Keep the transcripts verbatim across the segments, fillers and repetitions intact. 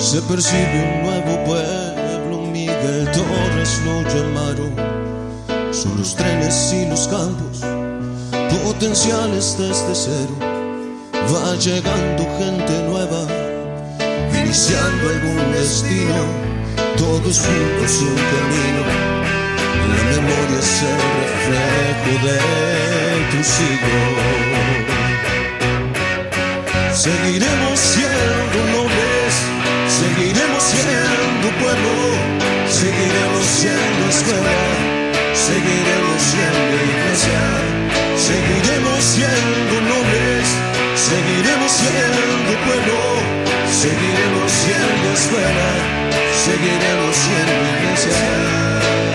Se percibe un nuevo pueblo, Miguel Torres lo llamaron. Son los trenes y los campos, potenciales desde cero. Va llegando gente nueva, iniciando algún destino, todos juntos un camino. La memoria es el reflejo de tu siglo. Seguiremos siendo nobles, seguiremos siendo pueblo, seguiremos siendo escuela, seguiremos siendo iglesia, seguiremos siendo nobles, seguiremos siendo pueblo, seguiremos siendo escuela, seguiremos siendo iglesia.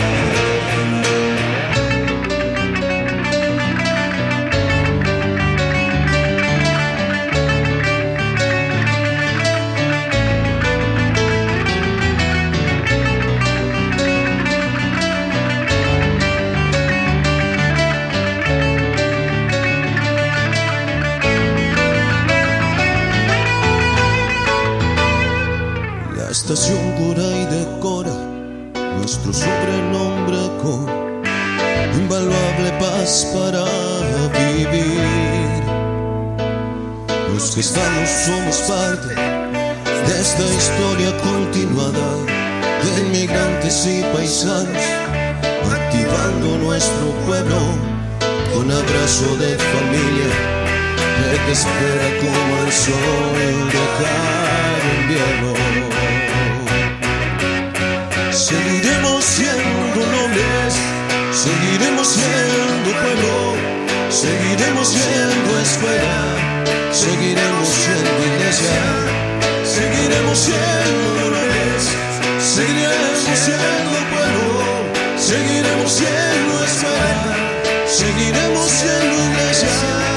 La estación cura y decora nuestro sobrenombre con invaluable paz para vivir. Los que estamos somos parte de esta historia continuada de inmigrantes y paisanos, activando nuestro pueblo con abrazo de familia que te espera como el sol de cada invierno. Seguiremos siendo nobles, seguiremos siendo pueblo, seguiremos siendo escuela, seguiremos siendo iglesia, seguiremos siendo nobles, seguiremos siendo pueblo, seguiremos siendo escuela, seguiremos siendo iglesia.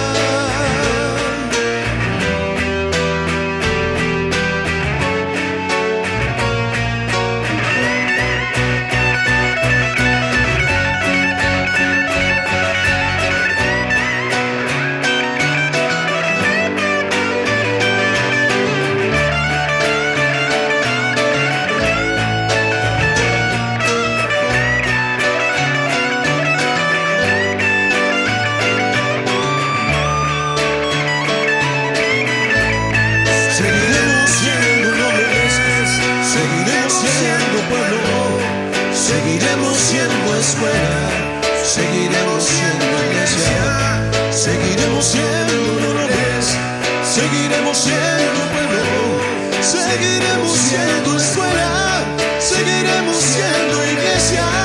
Seguiremos siendo escuela, seguiremos siendo iglesia, seguiremos siendo nobles, seguiremos siendo pueblo, seguiremos siendo escuela, seguiremos siendo iglesia.